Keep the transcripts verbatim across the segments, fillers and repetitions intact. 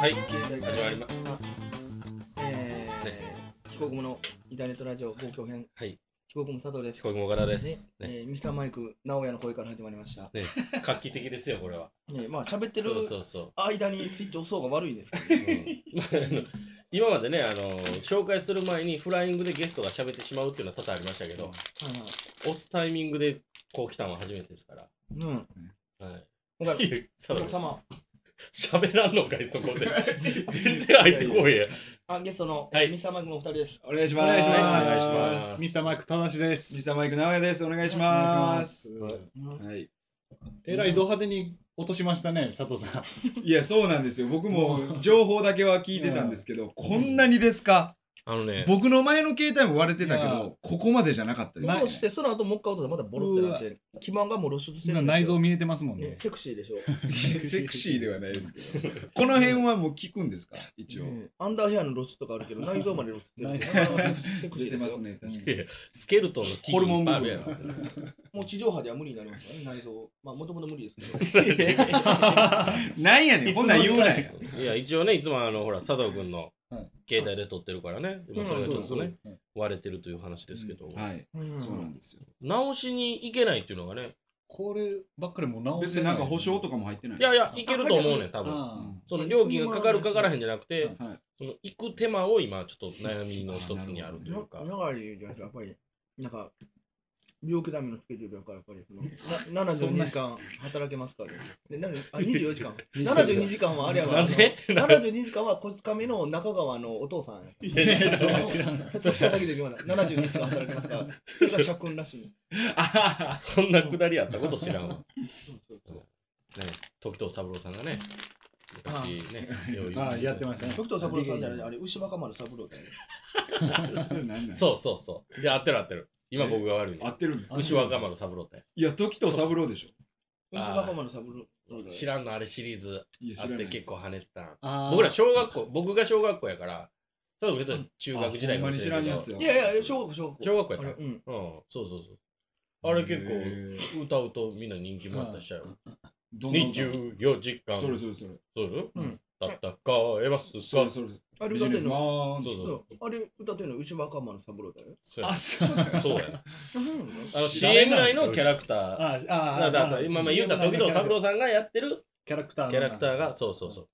はい、始まりました。 えーね、帰国後のインターネットラジオ公共編。 はい。 帰国後佐藤です。 帰国後からです。 ね、ねえー、ミスターマイク、直哉の声から始まりました。 ね、画期的ですよ、これは。 ね、まあ、喋ってるそうそうそう間にスイッチ押そうが悪いんですけど、ねうん、今までね、あのー、紹介する前にフライングでゲストが喋ってしまうっていうのは多々ありましたけど、はいはい、押すタイミングでこう来たのは初めてですから。うん。はい。お客様。喋らんのかい、そこで。全然入ってこいや。 あ、ゲストの、はい、ミスターマイクのお二人です。 お願いします。 お願いします。 ミスターマイク、ただしです。 ミスターマイク、直哉です。お願いします。 はい。えらいド派手に落としましたね、佐藤さん。 いや、そうなんですよ。僕も情報だけは聞いてたんですけど、こんなにですか？ あのね、 僕の前の携帯も割れてたけど、ここまでじゃなかったです。 そして、その後もう一回音でまたボロってなって、基盤がもう露出してるんですよ。 内臓見えてますもんね。 セクシーでしょ。 セクシーではないですけど。この辺はもう聞くんですか、一応。 アンダーヘアの露出とかあるけど、内臓まで露出してる。 セクシー出てますね、確かに。 スケルトンのホルモン部分。 もう地上波では無理になりますからね、内臓。まあ、もともと無理ですけど。 なんやねん、こんなん言うなや。 いや、一応ね、いつもあの、ほら、佐藤君の携帯で撮ってるからね、今それがちょっとね、割れてるという話ですけど、 はい、そうなんですよ。 直しに行けないっていうのがね、 こればっかりも直せない。別になんか保証とかも入ってない。 いやいや、行けると思うねん、多分。その料金がかかるかからへんじゃなくて、その行く手間を今ちょっと悩みの一つにあるというか。 長いじゃやっぱり、なんか、病気ダメのスケジュールだから、やっぱりそのななじゅうにじかん働けますからね。であにじゅうよじかん。ななじゅうにじかんはあれやから、ななじゅうにじかんはこつかみの中川のお父さんや。いや、知らん、知らん。そっちは先で言わない。ななじゅうにじかん働けますから、それが社訓らしい。 そんなくだりあったこと知らんわ。時藤三郎さんがね、昔ね、 あやってましたね。 時藤三郎さんじゃない、あれ、牛若丸三郎だよね。そうそうそう。で、合ってる合ってる。今僕が悪い。 合ってるんですか？ 牛若丸三郎って。 いや、時藤三郎でしょ。 牛若丸三郎。 知らんのあれシリーズあって結構跳ねてた。僕ら小学校、僕が小学校やから、多分中学時代かもしれないけど。 いやいや、小学校、小学校。 小学校やった。うん。そうそうそう。あれ結構歌うとみんな人気もあったしちゃう。にじゅうよじかん。 それそれそれ。 そううん。戦えますか？ それそれ。 あれ歌ってんの？ そうそう。 あれ歌ってんの牛若丸三郎だよ。 あ、そうや。あの シーエム 内のキャラクター。ああ、だから今ま言うた時藤三郎さんがやってるキャラクター。 キャラクターが、そうそうそう。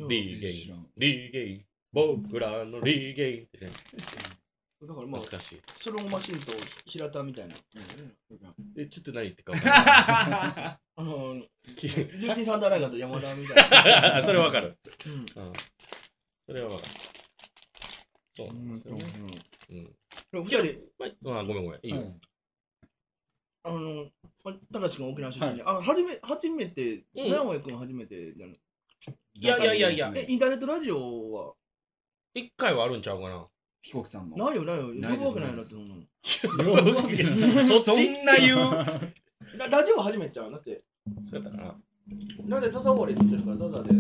リーゲイ、リーゲイ、僕らのリーゲイってね。 だからまあ、スローマシンと平田みたいな。 え、ちょっと何言ってか分かんない。 あの、ジューシーサンダーライガーと山田みたいな。 それわかる。うん。それはわかる。そうなんですよね。うん。二人、あ、ごめんごめん。いいよ。 あの、ただしが沖縄出身で、あ、初め、初めて、直哉君初めてじゃない。 いやいやいやいや。 え、インターネットラジオは一回はあるんちゃうかな。 飛行機さんも。 ないよないよ。呼ぶわけないなって思う。 呼ぶわけない。 そんな言うラジオは初めてちゃう。だって。 そうやったかな。 なんで、ただ終わりって言ってるから、ただで。うん。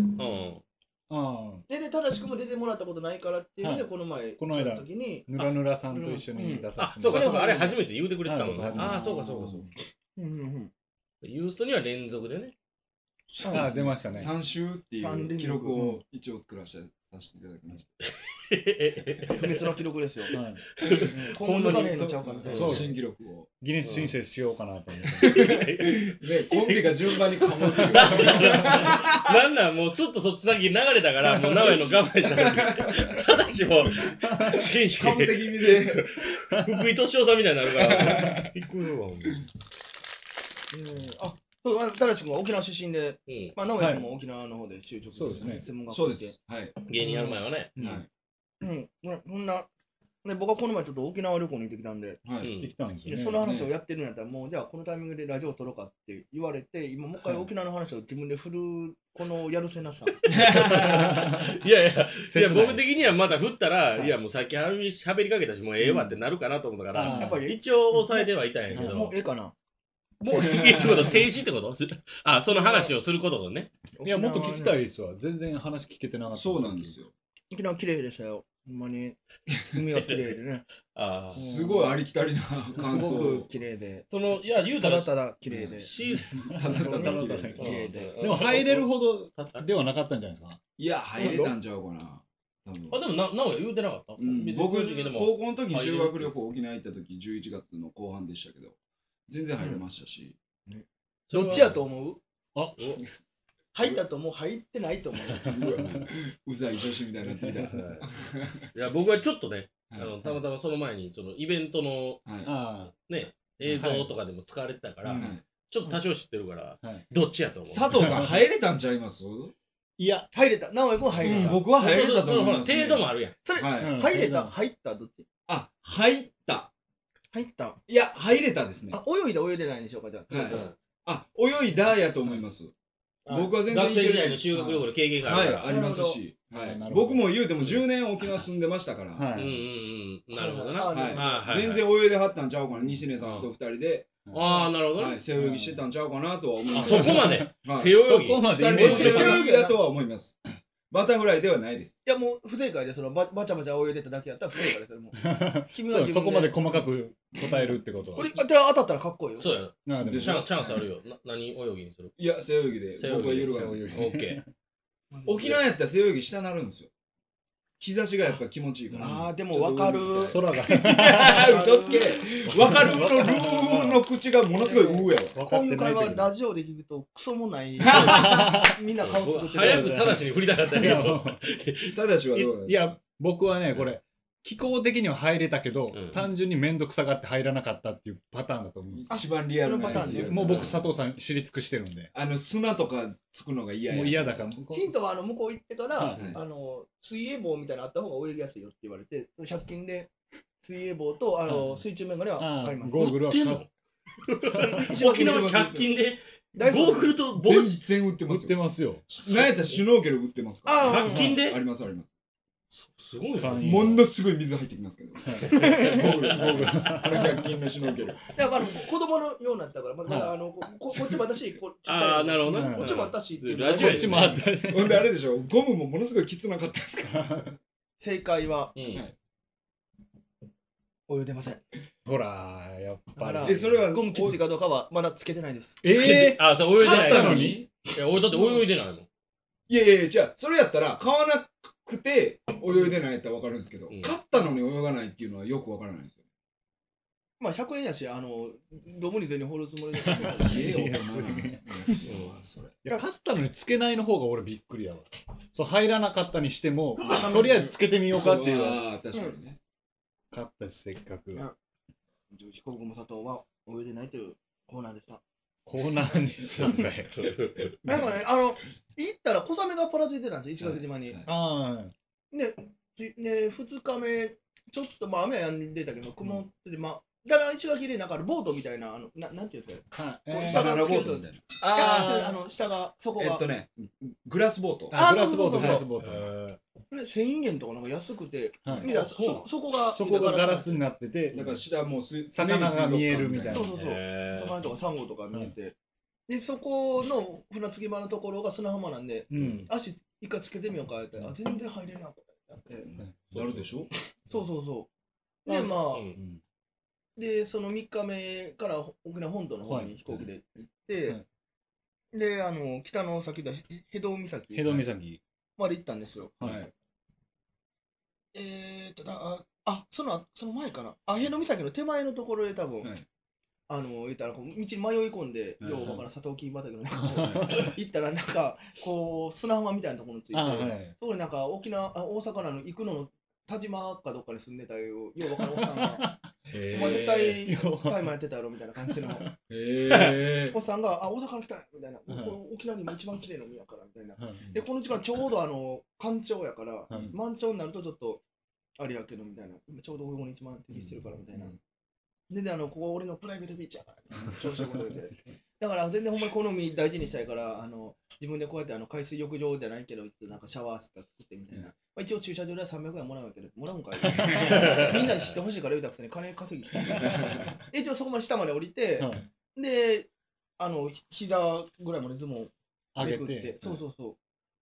ああ。 で、ただしくも出てもらったことないからっていうので、この前、 この間、時に、ぬらぬらさんと一緒に出させてもらった。 あ、そうかそうか。あれ初めて言うてくれてたもんね。ああ、そうかそうかそうか。 うんうんうん。 ユーストには連続でね。 ああ、出ましたね。 さん週っていう記録を一応作らせてさせていただきました。 不滅の記録ですよ。今後抜かねえのちゃうかみたいな。 新記録を。 ギネス申請しようかなと思って。 ね、コンビが順番にかもってる。 なんなんもうすっとそっち先流れたから、もう名古屋の我慢したのに。ただしもう、 かぶせ気味で。 福井敏夫さんみたいになるから。びっくりするわ、ほんま。 あ、そう、ただし君は沖縄出身で、まあ、直哉君も沖縄の方で就職して、 専門学校で。はい。 芸人やる前はね。 うん。そんな、ね、僕はこの前ちょっと沖縄旅行に行ってきたんで、 行ってきたんですよね。 その話をやってるんやったら、もうじゃあこのタイミングでラジオを撮ろうかって言われて、今もう一回沖縄の話を自分で振る、このやるせなさ。 いやいや、いや僕的にはまだ振ったら、いやもうさっき喋りかけたし、もうええわってなるかなと思ったから、やっぱり一応抑えてはいたんやけど。 もうええかな。 もういいってこと、停止ってことあ、その話をすることとね。 いや、もっと聞きたいですわ。全然話聞けてなかった。 そうなんですよ。 沖縄綺麗でしたよ。ほんまに。海が綺麗でね。 ああ。すごいありきたりな感想。すごく綺麗で。 その、いや、言うたら。 ただただ綺麗で。 シーズン。 ただただ綺麗で。 でも入れるほどではなかったんじゃないですか。 いや、入れたんちゃうかな。 あ、でもな、なおや言うてなかった。 うん、僕、高校の時に修学旅行沖縄行った時、じゅういちがつの後半でしたけど、全然入れましたし。 どっちやと思う？ あ、 入ったと思う、入ってないと思う。うざい女子みたいになってきた。いや、僕はちょっとね、あのたまたまその前にそのイベントのね映像とかでも使われてたから、ちょっと多少知ってるから、どっちやと思う。 佐藤さん入れたんちゃいます？ いや、入れた。直江君は入れた。 僕は入れたと思います。 程度もあるやん。 それ、入れた、入った、どっち？ あ、入った。 入った。 いや、入れたですね。 あ、泳いだ、泳いでないんでしょうか、じゃあ。あ、泳いだやと思います。僕は全然学生時代の修学旅行の経験があるから。 はい、ありますし。僕も言うてもじゅうねん沖縄住んでましたから。 うんうんうん。なるほどな。 全然泳いではったんちゃうかな、西根さんと二人で。 ああ、なるほどね。背泳ぎしてたんちゃうかなとは思います。 そこまで背泳ぎそこまで背泳ぎだとは思います。バタフライではないです。 いや、もう不正解で、そのバチャバチャ泳いでただけやったら不正解ですよ。もう君はそこまで細かく答えるってことは。 これ当たったらかっこいいよ。 そうや。チャンスあるよ。何泳ぎにする？ いや、背泳ぎで。僕はゆるがるんです。 オッケー。沖縄やったら背泳ぎ下なるんですよ。日差しがやっぱ気持ちいいから。 ああ、でも分かる。 空が。 嘘つけ。分かるのルーの口がものすごい上やわ。 こういう会話ラジオで聞くとクソもない。みんな顔作ってる。 早く正しに振りたかったけど。 正しはどう？ いや、僕はね、これ。気候的には入れたけど、単純に面倒くさがって入らなかったっていうパターンだと思うんです。 一番リアルなパターン。 もう僕佐藤さん知り尽くしてるんで。 あの砂とかつくのが嫌や。 もう嫌だから。 ヒントはあの向こう行ってからあの水泳帽みたいなのあった方が泳ぎやすいよって言われて、ひゃく均で水泳帽とあの水中メガネはあります。 ゴーグルは沖縄のひゃく均でゴーグルと帽子全然売ってます。 売ってますよ。 なんやったらシュノーケル売ってますから。 ひゃく均でありますあります。 すごいな。 ものすごい水入ってきますけど。ゴーグル、ゴーグル。あのひゃく均のシュノーケル。 だから子供のようになったから、まだあのここっちも私こっちああなるほどね。 こっちも私っていう。 ラジオこっちもあった。 ほんであれでしょ。ゴムもものすごいきつなかったですか。 正解は泳いでません。 ほらやっぱり。 えそれはゴムきついかどうかはまだつけてないです。 ええ。 あそう泳いでないのに。 いや俺だって泳いでないもん。 いやいやいやじゃあそれやったら買わなくて泳いでないやったら分かるんですけど、買ったのに泳がないっていうのはよく分からないんですよ。 まあひゃくえんやし、あのドブに全に放るつもりで。 いや買ったのにつけないの方が俺びっくりやわ。そう入らなかったにしてもとりあえずつけてみようかっていう。 ああ確かにね。 買ったしせっかく。 飛行機も佐藤は泳いでないというコーナーでした。 コーナーにしたんだよ。 なんかね、あの、行ったら小雨がパラついてたんですよ、石垣島に。 ああ。 で、で、ふつかめ、ちょっとまあ雨は止んでたけど、曇ってて、まあ、だから石垣でなんかボートみたいな、あの、ななんていうんですかね。下がつけると。ああ、あの、下が、そこが。 えっとね、グラスボート。 あ、グラスボート、グラスボート。 これせんえんとかなんか安くて、 そこが、 そこがガラスになってて、 だから下もう魚が見えるみたいな。 そうそうそう。魚とかサンゴとか見えて。で、そこの船着き場のところが砂浜なんで、足一回つけてみようかって、あ、全然入れなかったって。 なるでしょ？ そうそうそう。で、まあ、で、そのみっかめから沖縄本島の方に飛行機で行って、で、あの、北の先で辺戸岬。 辺戸岬。 まで行ったんですよ。 はい。 えーと、あ、あ、その、その前かな。あ、辺戸岬の手前のところで多分、あの、言ったら、道に迷い込んで、ようわからんサトウキビ畑の中行ったら、なんか、こう、砂浜みたいなところについて、そこになんか、沖縄、大阪なの行くのの、田島かどっかに住んでたよ、ようわからんおっさんが、お前絶対、タイマーやってたやろみたいな感じの、おっさんが、あ、大阪から来たみたいな、沖縄に今一番綺麗な海やからみたいな。で、この時間ちょうどあの、干潮やから、満潮になるとちょっと、あれやけどみたいな、ちょうど泳ぐに一番適してるからみたいな。で、で、あの、ここ俺のプライベートビーチやから、調子よくで。だから全然ほんまにこの海大事にしたいから、あの、自分でこうやってあの海水浴場じゃないけど、なんかシャワー室作ってみたいな。まあ、一応駐車場ではさんびゃくえんもらうわけど、もらうんかいみんなに知ってほしいから言うたくせに金稼ぎして一応そこまで下まで降りて、はい、で、あの、膝ぐらいまでズボンめくって、そうそうそう。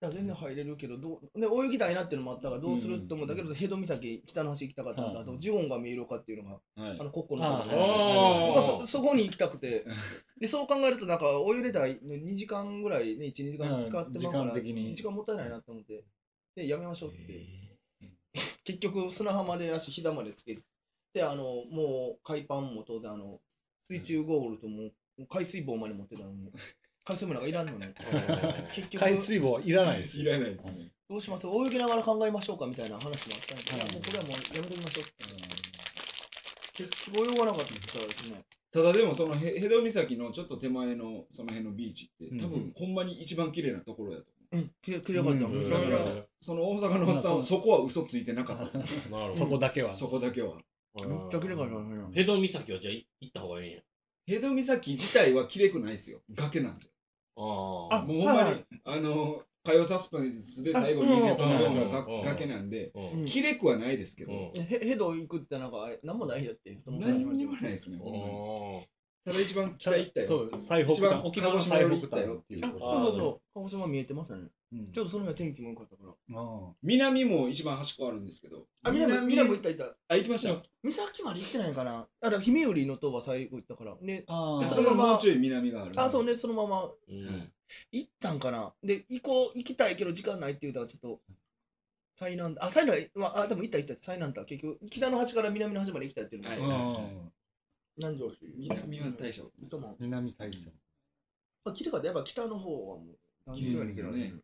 や全然入れるけど、どうで泳ぎたいなっていうのもあったからどうするって思ったけど、ヘド岬北の端行きたかったんだ。あとジゴンが見えるかっていうのが、あのコッコのところで、そこに行きたくて、でそう考えるとなんか泳いでたにじかんぐらいね、いち、にじかん使ってまうから時間もったいないなと思って、でやめましょうって。結局砂浜で足膝までつけて、あのもう海パンも当然あの水中ゴールとも海水棒まで持ってたのに。海水棒なんかいらんのね。 結局海水棒はいらないですよ。いらないですね。 どうします？泳ぎながら考えましょうかみたいな話もあったんですけど、もうこれはもうやめときましょう。結局泳がなかったですね。 ただでもそのヘド岬のちょっと手前のその辺のビーチって多分ほんまに一番綺麗なところだと思う。うん、綺麗かった。 だからその大阪のおっさんはそこは嘘ついてなかった。 そこだけは。 そこだけは。 めっちゃ綺麗かった。 ヘド岬はじゃあ行った方がいいんや。 ヘド岬自体は綺麗くないですよ。崖なんで。ああ、もうほんまに、あの、火曜サスペンスで最後にね、このような崖なんで、綺麗くはないですけど。 ヘド行くってなんか、なんもないよって。 何にもないですね。ただ一番北行ったよ。 そう、最北端、沖縄の最北端っていう。 そうそうそう、鹿児島見えてましたね。ちょっとその辺は天気も良かったから。 南も一番端っこあるんですけど。 あ、南も行った行った。 あ、行きました。 岬まで行ってないかな。あれ、姫売の塔は最後行ったから。ね、 そのままもうちょい南がある。 あ、そうね、そのまま行ったんかな。で、行こう、行きたいけど時間ないって言うたらちょっと。最南あ、最南、まあ、でも行った行った、最南だ。結局、北の端から南の端まで行きたいっていうのが。南城市。 南は大社。 南大社。 あ、綺麗かった。やっぱ北の方はもう。 綺麗ですよね。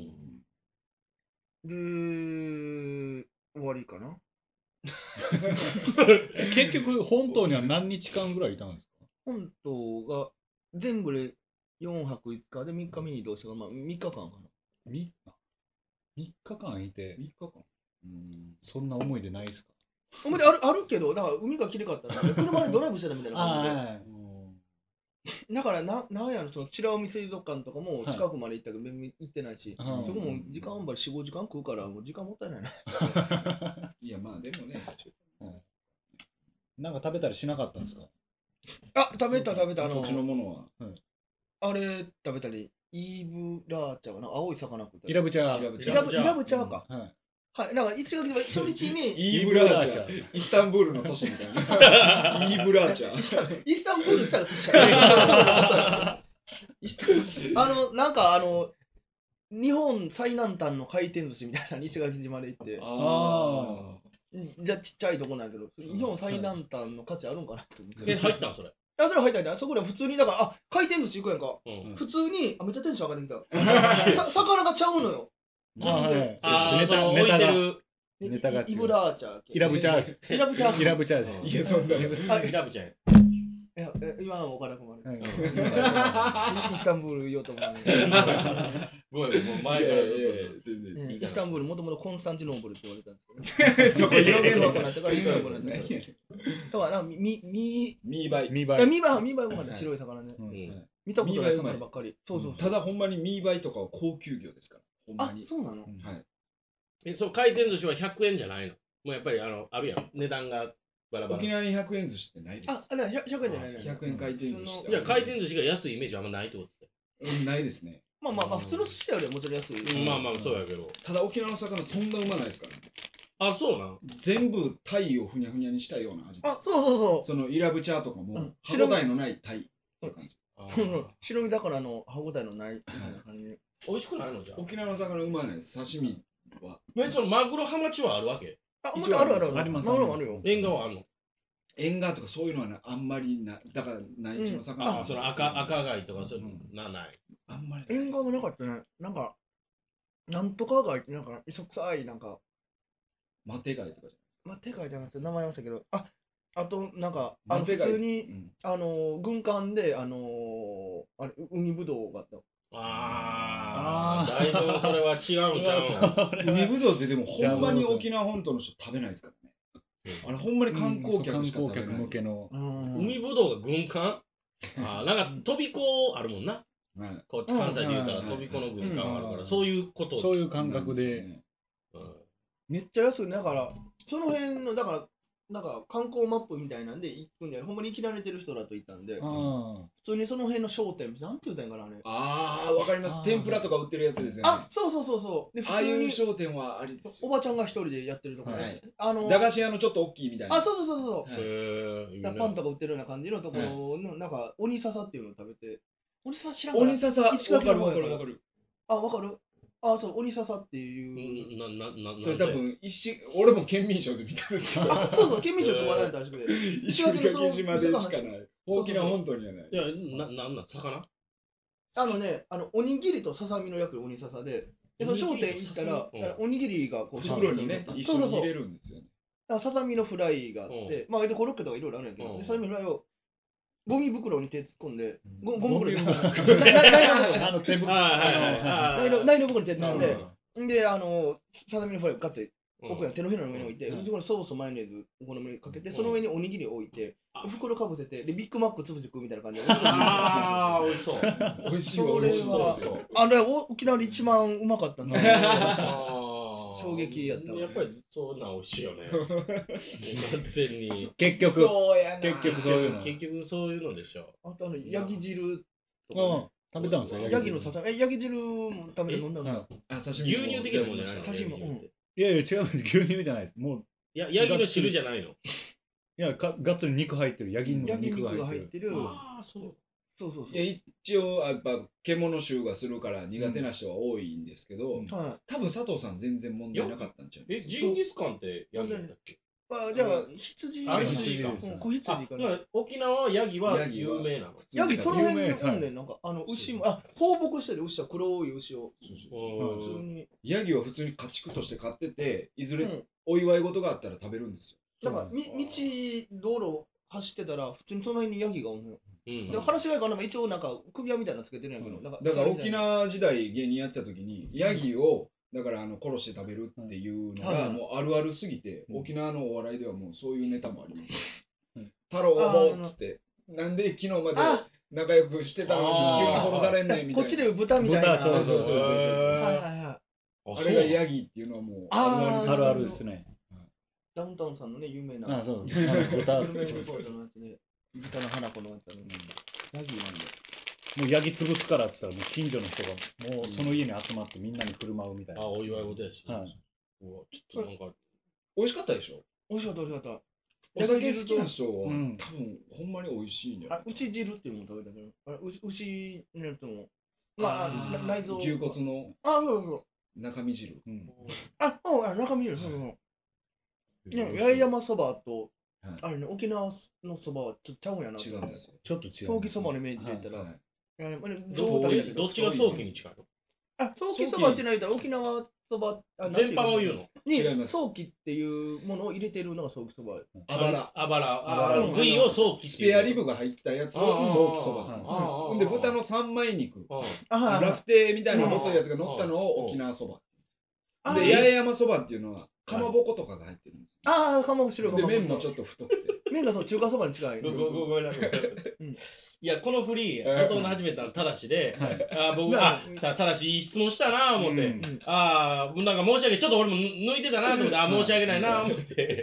で、終わりかな。 結局、本島には何日間ぐらいいたんですか？ 本島が全部でよんはくいつかでみっか見に移動したから、まあみっかかんかな。 みっかかんいて、 みっかかん。 そんな思い出ないですか？ 思い出あるあるけど、だから海が綺麗かったら、車でドライブしてたみたいな感じで。だからな、なんやろ、その白海水族館とかも近くまで行ったけど、行ってないし、そこも時間あんまりよん、ごじかん食うから、もう時間もったいないな。 いや、まあでもね。 なんか食べたりしなかったんですか？ あ、食べた食べた。 土地のものは。 あれ食べたり、イーブラーチャーかな、青い魚食ったり。 イラブチャー。 イラブチャーか。はい、なんか一学期初日にイーブラーチャー、イスタンブールの都市みたいな。イーブラーチャー。 イスタンブールって言ったら都市や。あの、なんかあの、日本最南端の回転寿司みたいな西垣島で行って。ああ。じゃあちっちゃいとこなんやけど、日本最南端の価値あるんかなって思って。 え、入ったんそれ。 あ、それ入ったんだ。そこで普通に、だから、あ、回転寿司行くやんか。普通に、あ、めっちゃテンション上がってきた。魚がちゃうのよ。 ああ、ネタ置いてる。 ネタがイブラーチャー。 イラブチャー。 イラブチャー。 イラブチャー。 いや、そんな。 イラブチャー。 いや、今の岡田君はね。イスタンブール言おうと思う。 ごめん、もう前からずっと。 イスタンブール、もともとコンスタンティノーブルって言われたんですけど。そこ広げなくなったから、イスタンブールになった。だから、み、み、 ミーバイ。 ミーバイ。 ミーバイ、ミーバイもまだ白い魚ね。見たことない魚ばっかり。 そうそう。ただ、ほんまにミーバイとかは高級魚ですから。 あ、そうなの？はい。 え、そう、回転寿司はひゃくえんじゃないの？もうやっぱり、あの、あるやん。値段が。バラバラ。 沖縄にひゃくえん寿司ってないです。 あ、あ、ひゃくえんじゃないの？ ひゃくえん回転寿司。 いや、回転寿司が安いイメージあんまないってことで。うん、ないですね。 まあまあまあ、普通の寿司よりはもちろん安い。 まあまあ、そうやけど。 ただ沖縄の魚そんなうまないですからね。 あ、そうなん？ 全部タイをふにゃふにゃにしたような味です。 あ、そうそうそう。 そのイラブチャーとかも、歯応えのないタイって感じ。 白身魚の歯応えのないみたいな感じで。 美味しくないのじゃあ。 沖縄の魚うまないです。刺身は。 え、そのマグロハマチはあるわけ？ あ、もちろんあるあるある。 あります。 マグロもあるよ。 縁側はあるの？ 縁側とかそういうのはなあんまりな、だから内地の魚。 あ、その赤赤貝とかそういうのなない。 あんまり。 縁側もなかったね。なんか、なんとか貝ってなんか、磯臭いなんか。 マテ貝とかじゃない。 マテ貝じゃなくて名前忘れたけど、あ、あとなんか、あの普通に、あの、軍艦で、あの、あれ、海ぶどうがあった。 ああ、だいぶそれは違うんちゃうの。海ぶどうってでもほんまに沖縄本島の人食べないですからね。あれほんまに観光客しか食べない。 観光客向けの。 海ぶどうが軍艦？ああ、なんか飛び子あるもんな。こう関西で言うたら飛び子の軍艦あるから、そういうこと。 そういう感覚で。 めっちゃ安い。だから、その辺の、だから、 なんか観光マップみたいなんで行くんで、ほんまに生きられてる人だと言ったんで、普通にその辺の商店、なんて言うたんやかな、あれ。 ああ、わかります。天ぷらとか売ってるやつですよね。 あ、そうそうそうそう。 で、ああいう商店はありですよ。おばちゃんが一人でやってるところです。 あの、駄菓子屋のちょっと大きいみたいな。 あ、そうそうそうそう。へえ。パンとか売ってるような感じのところの、なんか、鬼笹っていうのを食べて、鬼笹知らんかな。 鬼笹、わかるわかるわかる。 あ、わかる。あ、そう、鬼笹っていう。 な、な、な、 それ多分、石、俺も県民賞で見たんですけど。 あ、そうそう、県民賞って話題だったらしくて。 石垣島でしかない。沖縄本島にはない。 いや、な、なんなん、魚あのね、あの、おにぎりとささみの焼く鬼笹で、で、その商店行ったら、おにぎりがこう、 袋にね、一緒に入れるんですよね。 ささみのフライがあって、まあ、コロッケとかいろいろあるんやけど、ささみのフライを、ゴミ袋に手突っ込んで、ゴミ袋に、ナイロ袋に手突っ込んで、で、あの、ささみのフライを買って、奥や手のひらの上に置いて、そこにソース、マヨネーズ、お好みにかけて、その上におにぎりを置いて、袋かぶせて、で、ビッグマック潰して食うみたいな感じで。 ああ、美味しそう。 美味しいわ、美味しそうですよ。 あれ、沖縄で一番うまかったんですよ。衝撃やった。 やっぱりそんな美味しいよね。完全に。 結局、結局そういうの。 結局そういうのでしょ。 あとあの、ヤギ汁とか。食べたんですよ、 ヤギのささみ。え、ヤギ汁も食べて飲んだんだ。 牛乳的なもんじゃないの？ 刺身も。 いやいや、違う、牛乳じゃないです。もう。 いや、ヤギの汁じゃないの？ いや、がっつり肉入ってる。ヤギの肉が入ってる。 ああ、そう。 そうそうそう。 いや、一応、やっぱ、獣臭がするから苦手な人は多いんですけど、多分佐藤さん全然問題なかったんちゃう？ え、ジンギスカンってヤギだっけ？ あ、じゃあ、羊。 あれ羊か。 子羊かな。 沖縄はヤギは有名なの？ ヤギ、その辺におんねん、なんか、あの、牛も、あ、放牧してる牛は黒い牛を。普通に。 ヤギは普通に家畜として飼ってて、いずれお祝い事があったら食べるんですよ。なんか、道、道路走ってたら、普通にその辺にヤギがおんのよ。で、話がいいかな、一応なんか、首輪みたいなのつけてるんやけど。 だから沖縄時代芸人やってた時に、ヤギを、だからあの殺して食べるっていうのがもうあるあるすぎて、沖縄のお笑いではもうそういうネタもあります。太郎をっつって、なんで昨日まで仲良くしてたのに急に殺されんねんみたいな。 こっちで豚みたいな。 そうそうそうそう。 はいはいはい。 あれがヤギっていうのはもうあるあるですね。 ダウンタウンさんのね、有名な。 あ、そう。豚。 豚の花子のやつのヤギなんで。 もうヤギ潰すからって言ったら、もう近所の人がもうその家に集まってみんなに振る舞うみたいな。 あ、お祝い事やし。 はい。 ちょっとなんか、 美味しかったでしょ？ 美味しかった、美味しかった。 お酒好きな人は、多分ほんまに美味しいんじゃない？ あ、牛汁っていうのも食べたけど、あれ牛、牛のやつも。まあ、内臓。 牛骨の。 あ、そうそう。 中身汁。 あ、うん、中身汁、そうそう。八重山そばと、あれね、沖縄のそばはちょっとちゃうんやな。 違うんですよ。 ちょっと違う。 早期そばのイメージで言ったら。 どっちが早期に近いの？ あ、早期そばって言ったら沖縄そば全般を言うの？ に早期っていうものを入れてるのが早期そば。 あばら。あばら。部位を早期。 スペアリブが入ったやつを早期そば。ほんで豚の三枚肉。ラフテーみたいな細いやつが乗ったのを沖縄そば。で、八重山そばっていうのはかまぼことかが入ってるんです。 ああ、かまぼこ白い。 で、麺もちょっと太くて。 麺がそう、中華そばに近い。 ごめんなさい。いや、このフリー、ほとんど始めたのただしで、あ僕、あ、さあ、ただし、いい質問したな思って、ああ、なんか申し訳ない、ちょっと俺も抜いてたなと思って、あ申し訳ないな思って、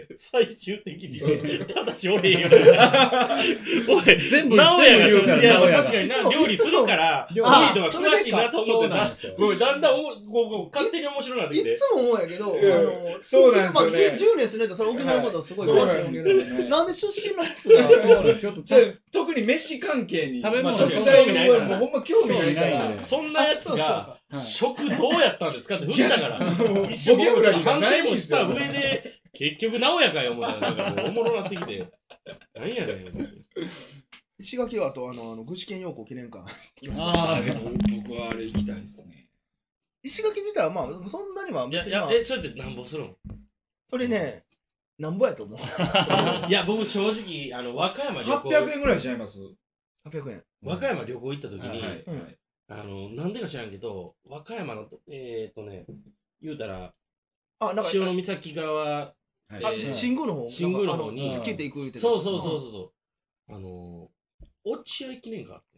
最終的に、ただし俺よ。俺、全部、直哉が言うから、いや、確かにな、料理するから、料理とか詳しいなと思ってな、ごめん、だんだんこう勝手に面白くなってきて。 いつも思うんやけど、あの、 そうなんですよね。 じゅうねんすると、それ沖縄のことすごい詳しいんだけど、なんで出身のやつが、 ちょっと、特に飯関係に、 食べ物食材にもうほんま興味ないから、 そんなやつが食どうやったんですかって振ったから、一ボキャブラリーが反ないん省もしたですよ。 上で結局直哉かよ思ったらなんかもうおもろなってきて、なんやねん。 石垣はあとあのあの具志堅用高記念館。 ああ、 僕はあれ行きたいですね。 石垣自体はまあそんなには、 いやいや、え、それってなんぼするの？ それね、なんぼやと思う。 いや、僕正直あの和歌山旅行はっぴゃくえんぐらいしちゃいます？ はっぴゃくえん。 和歌山旅行行った時に、 はいあのなんでか知らんけど、和歌山のえっとね、言うたらあ、なんか潮岬側、 あ、新宮の方、 新宮の方に突きていく。 そうそうそうそうそう、あの落合記念館あって。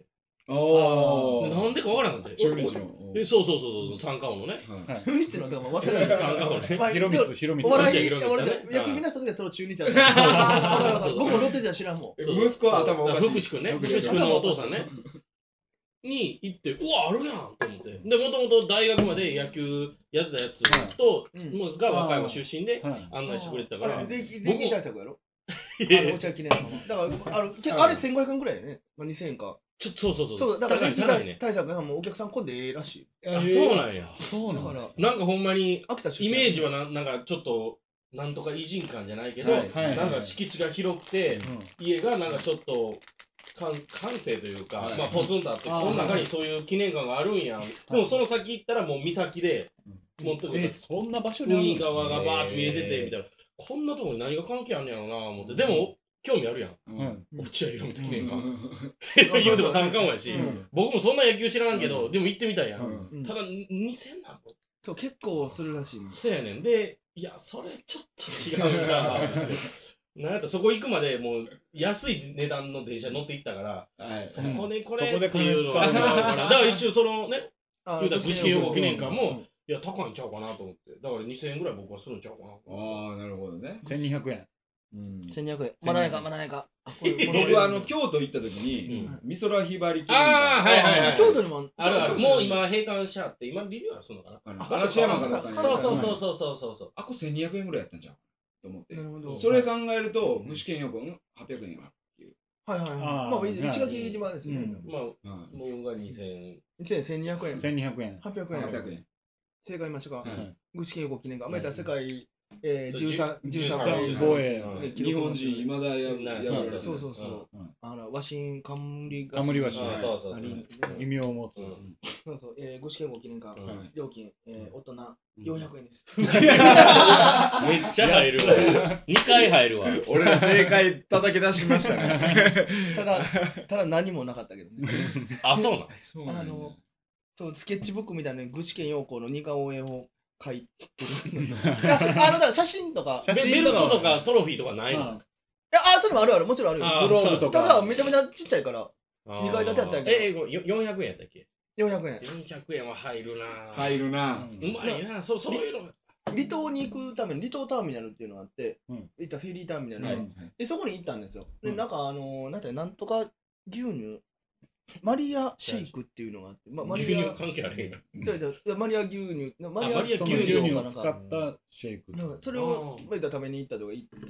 おー。 なんでかわからんかって。 中日の。 え、そうそうそうそう、三冠王のね。 中日の、でも忘れない。 三冠王ね。 ひろみつ、ひろみつ。 お笑い、 広光さんね俺野球見なした時はその中日やった。わかるわかる。僕もロッテじゃ知らんもん。 息子は頭おかしい。 福士君ね。福士君のお父さんね。に行って、うわ、あるやんと思って。で、もともと大学まで野球やってたやつと、もうが和歌山出身で案内してくれてたから。 税金対策やろあの、お茶記念様。だから、あの、あれせんごひゃくえんぐらいやね。にせんえんか。 ちょっと、そうそうそう。 そう、だから、 高いね。 対策がもうお客さん来んでええらしい。 あ、そうなんや。 そうなんだ。 なんかほんまに、イメージはな、なんかちょっと、なんとか偉人館じゃないけど、なんか敷地が広くて、家がなんかちょっと、閑静というか、まあポツンとあって、この中にそういう記念館があるんやん。でもその先行ったらもう岬で、もうそんな場所に海側がバーって見えてて、みたいな。こんなとこに何が関係あんねやろうな思って。でも、興味あるやん。落合博満記念館。言うても三冠王やし、僕もそんな野球知らんけど、でも行ってみたいやん。ただ、にせんなんぼ。 そう、結構するらしい。 そうやねん。で、いや、それちょっと違うな。なんやったらそこ行くまでもう安い値段の電車乗って行ったから、そこでこれっていうのが違うから、だから一瞬そのね、言うたら具志堅用高記念館も、いや、高いんちゃうかなと思って、だからにせんえんぐらい僕はするんちゃうかな。 ああ、なるほどね。 せんにひゃくえん。 せんにひゃくえん。まだないか、まだないか。 僕はあの京都行った時に、美空ひばり記念館。ああ、はいはいはい。 京都にもあるある。もう今閉館しちゃって、今リニューアルするのかな。 嵐山がだったんそうそうそうそうそうそう。 あこせんにひゃくえんぐらいやったんじゃんと思って。それ考えると、具志堅用高はっぴゃくえんやなっていう。 はいはいはい。まあ、石垣島ですよね。 まあ、もうがにせん。 せんにひゃくえん。 せんにひゃくえん。 はっぴゃくえん。 はっぴゃくえん。 正解言いましたか。具志堅用高記念館。まあ、世界じゅうさん防衛。 日本人いまだやる。 そうそうそう。あの、和神冠冠和紙。 そうそう。 意味を持つ。 そうそう。具志堅用記念館。料金、大人よんひゃくえんです。 めっちゃ入るわ。にかい入るわ。 俺ら正解叩き出しましたね。 ただ、ただ何もなかったけどね。 あ、そうなん。 あの、そう、スケッチブックみたいな具志堅用高の似顔絵を書いてる。あの、だ写真とか。 ベルトとかトロフィーとかないの？いや、あ、それもあるある。もちろんあるよ。 グローブとか。 ただ、めちゃめちゃちっちゃいから、にかい建てやったんやけど。え、よんひゃくえんやったっけ？ よんひゃくえん。 よんひゃくえんは入るな。 入るな。 うまいな。そういうの。 離島に行くために離島ターミナルっていうのがあって、行ったフェリーターミナルで、そこに行ったんですよ。で、なんかあの、なんてなんとか牛乳マリアシェイクっていうのがあって、 ま、マリア関係あれへんやマリア牛乳、 マリア牛乳を使ったシェイク。 それを食べたために行ったとか行って、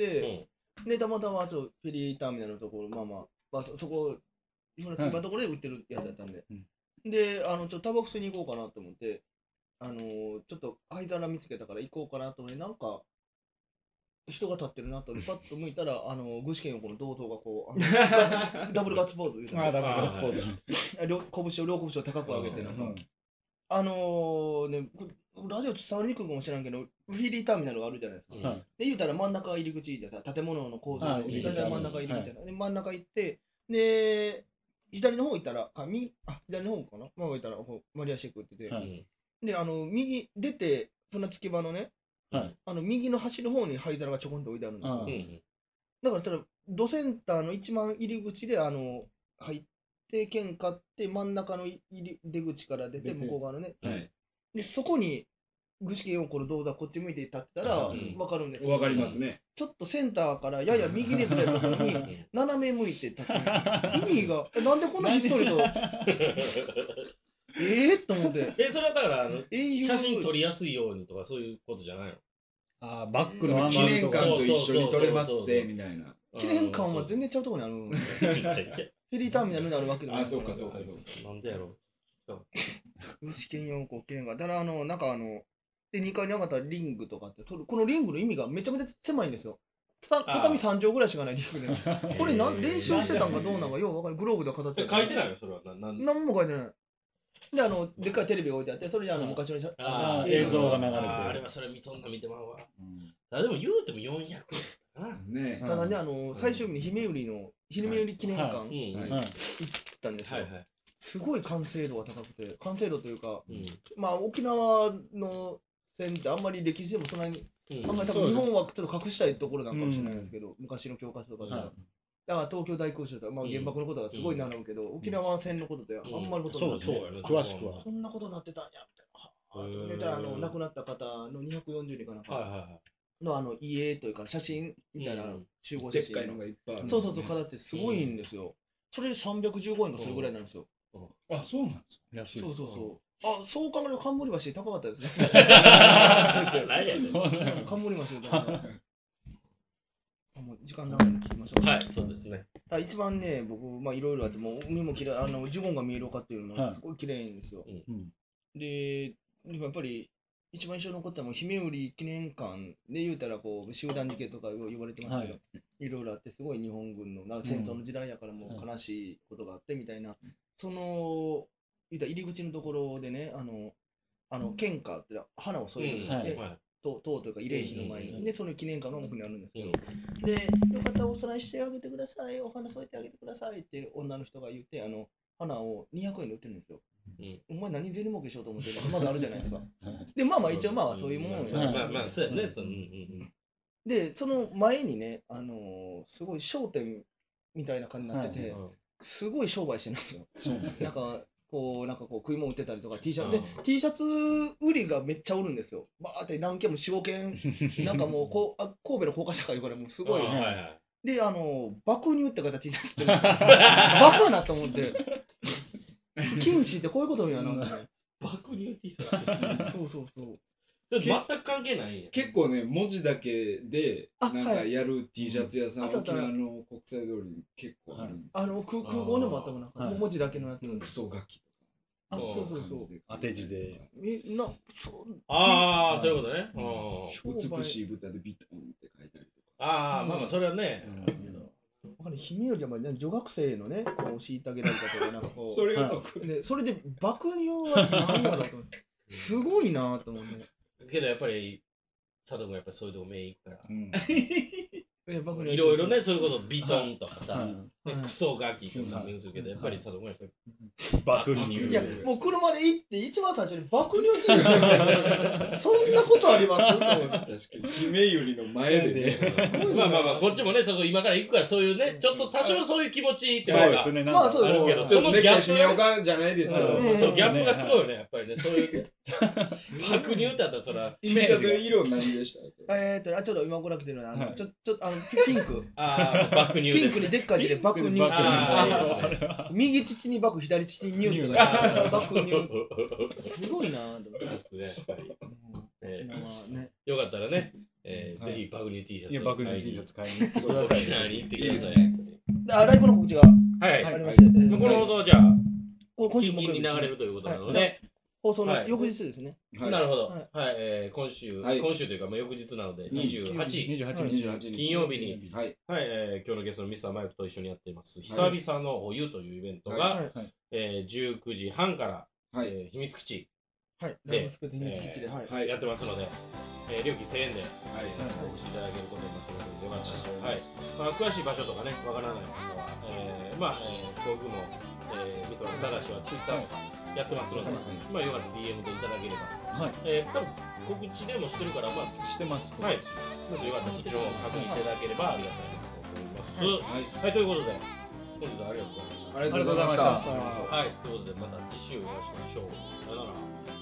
で、たまたまフェリーターミナルのところ、まあまあ、そこ、今のところで売ってるやつだったんで、で、あの、ちょっとタバコ吸いに行こうかなと思って、あの、ちょっと間見つけたから行こうかなと思って、なんか、人が立ってるなと、パッと向いたら、あの、具志堅用高の銅像がこう、ダブルガッツポーズ言うて、 あ、ダブルガッツポーズ。両拳を、両拳を高く上げて、なんか、あのー、ね、ラジオ伝わりにくいかもしれんけど、フィリーターミナルがあるじゃないですか。で、言うたら真ん中入り口でさ、建物の構造の、大体真ん中入りみたいな。で、真ん中行って、で、左の方行ったら、あ、みあ左の方かなまあ行ったら、マリアシェイクって言って、で、あの、右出て、そのつき場のね、はい、あの右の端の方に灰皿がちょこんと置いてあるんですよ。だからただドセンターの一番入り口であの入って券買って真ん中の入り出口から出て向こう側のね、はい、でそこに具志堅用高の銅像こっち向いて立ってたら分かるんですけど、 分かりますね。 ちょっとセンターからやや右にずれたところに斜め向いて立ってる意味がなんでこんなひっそりとええと思って。 え、それはだからあの写真撮りやすいようにとかそういうことじゃないの？ ああ、バックの記念館と一緒に撮れますぜみたいな。 記念館は全然ちゃうところにある。フェリーターミナルにあるわけでもない。 あ、そうかそうかそうか。 なんでやろう。 具志堅用高記念館。ただあのなんかあのでにかいに上がったリングとかってこのリングの意味がめちゃめちゃ狭いんですよ。畳さん畳ぐらいしかないリングで。これなん練習してたんかどうなんかようわかる。グローブで飾って書いてないのそれは。 何も書いてない。で、あの、でっかいテレビが置いてあって、それであの昔の映像が流れてる。 あれはそれ見とんな見てまうわ。でも言うてもよんひゃくえんかな。 ねただね、あの、最終日に姫売りの、姫売り記念館行ったんですよ。すごい完成度が高くて、完成度というか、まあ沖縄の戦ってあんまり歴史でもそんなに、あんまり多分日本はちょっと隠したいところなのかもしれないんですけど、昔の教科書とかで。 だから東京大空襲とか、まあ、原爆のことがすごい習うけど、沖縄戦のことであんまりことそうそう詳しくはこんなことになってたんやみたいな。で、あの亡くなった方のにひゃくよんじゅうにんかなんかのあの家というか写真みたいな集合写真のそうそうそう飾ってすごいんですよ。それさんびゃくじゅうごえんかそれぐらいなんですよ。 あ、そうなんですか。安い。 そうそうそう。あ、そう考えると冠橋高かったですね。 何やねん。 冠橋だ。もう時間長いの聞きましょう。 はい、そうですね。 一番ね、僕、まあいろいろあって、もう海もきれい、あの、ジュゴンが見える丘っていうのがすごい綺麗んですよ。で、やっぱり、一番印象に残ったのは、ひめうり記念館で言うたら、こう、集団事件とか言われてますけど、いろいろあって、すごい日本軍の、戦争の時代やからもう悲しいことがあってみたいな、その、言うた入り口のところでね、あの、あの、献花って花を添えるんですね。塔というか慰霊碑の前に、でその記念館が奥にあるんですけど、でよかったらお供えしてあげてください、お花添えてあげてくださいって女の人が言って、あの花をにひゃくえんで売ってるんですよ。お前何銭儲けしようと思ってるのまだあるじゃないですか。でまあまあ一応まあそういうものをまあまあそうやね。 でその前にね、あのすごい商店みたいな感じになってて、すごい商売してるんですよ。なんかこうなんかこう食い物売ってたりとか T シャツで T シャツ売りがめっちゃ売るんですよ。バーって何件もよん、ごけんなんかもうこうあ神戸の高架社会からもうすごい。であの爆乳って書いた T シャツってバカなと思って。禁止ってこういうことやな。 爆乳 T シャツ。 そうそうそう。 全く関係ないんや。 結構ね文字だけでなんかやる T シャツ屋さん、沖縄の国際通りに結構あるんです。 あの空港でもあったもんなんか文字だけのやつ。 クソガキとか。 あ、そうそうそう。 当て字で。 え、な、 そう。ああ、そういうことね。 美しい豚でビトンって書いたりとか。 ああ、まあまあそれはね。 ひめよりは女学生のね、こう虐げられたとかなんかこう。 それがそこね、それで爆乳は何やろうと思って。すごいなと思って。 けどやっぱり佐藤もやっぱりそういうとこ目いくから。 いろいろね、それこそビトンとかさ、クソガキとか言うんですけど、やっぱり佐藤もやっぱり爆乳。 いや、もう車で行って一番最初に爆乳って言うそんなことあります？確かに。ひめゆりの前で。 まあまあまあ、こっちもね、そこ今から行くからそういうね、ちょっと多少そういう気持ちっていうか、 まあそうですけど、そのギャップがじゃないですけど、 そうギャップがすごいよね、やっぱりね、そういう爆乳だったらそれは。 T シャツの色何でした？ えっと、ちょっと今ご覧来てるのは、ちょっとあのピンク。 ああ、爆乳。 ピンクにでっかい字で爆乳って。右乳に爆、左乳にニューとか。爆乳。すごいなぁ。 やっぱり。よかったらね、ぜひ爆乳 T シャツ。 いや、爆乳 T シャツ買いに行ってください。行ってください。 あ、ライブの告知がありまして。この放送はじゃあ、 今週近々に流れるということなので、 放送の翌日ですね。 なるほど。はい、今週、今週というか、翌日なので、にじゅうはち、金曜日に、はい、今日のゲストのミスターマイクと一緒にやっています、久々のお湯というイベントが、じゅうくじはんから、秘密基地でやってますので、料金せんえんでお越しいただけることになってますので、よかったら、詳しい場所とかね、わからない方は、まあ、僕も、ミスター高橋は Twitter とか、やってますので、まあよかったら ディーエム でいただければ。はい。えー、多分告知でもしてるから、まあ、 してます。 はい。よかったらそちらを確認していただければありがたいなと思います。はい。ということで、本日はありがとうございました。 ありがとうございました。 はい。ということで、また次週お会いしましょう。さよなら。